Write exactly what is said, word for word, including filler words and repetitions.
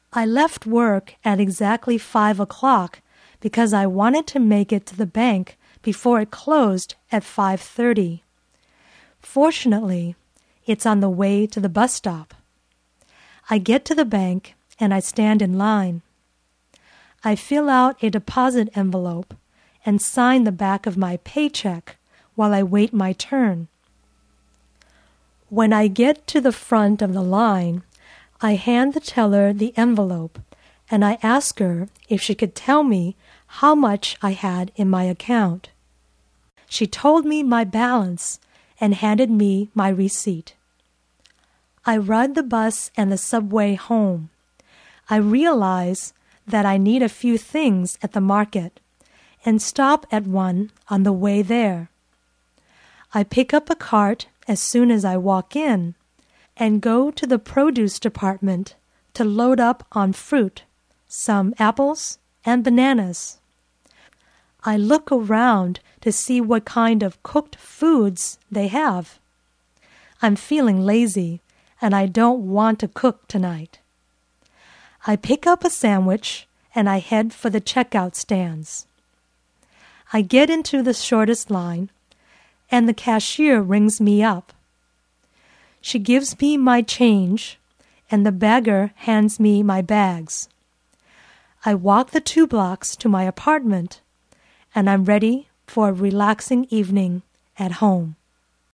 I left work at exactly five o'clock because I wanted to make it to the bank before it closed at five thirty. Fortunately, it's on the way to the bus stop. I get to the bank and I stand in line. I fill out a deposit envelope and sign the back of my paycheck while I wait my turn. When I get to the front of the line, I hand the teller the envelope and I ask her if she could tell me how much I had in my account. She told me my balance and handed me my receipt. I ride the bus and the subway home. I realize that I need a few things at the market and stop at one on the way there. I pick up a cart as soon as I walk in and go to the produce department to load up on fruit, some apples and bananas. I look around to see what kind of cooked foods they have. I'm feeling lazy and I don't want to cook tonight. I pick up a sandwich and I head for the checkout stands. I get into the shortest line and the cashier rings me up. She gives me my change and the bagger hands me my bags. I walk the two blocks to my apartment and I'm ready for a relaxing evening at home.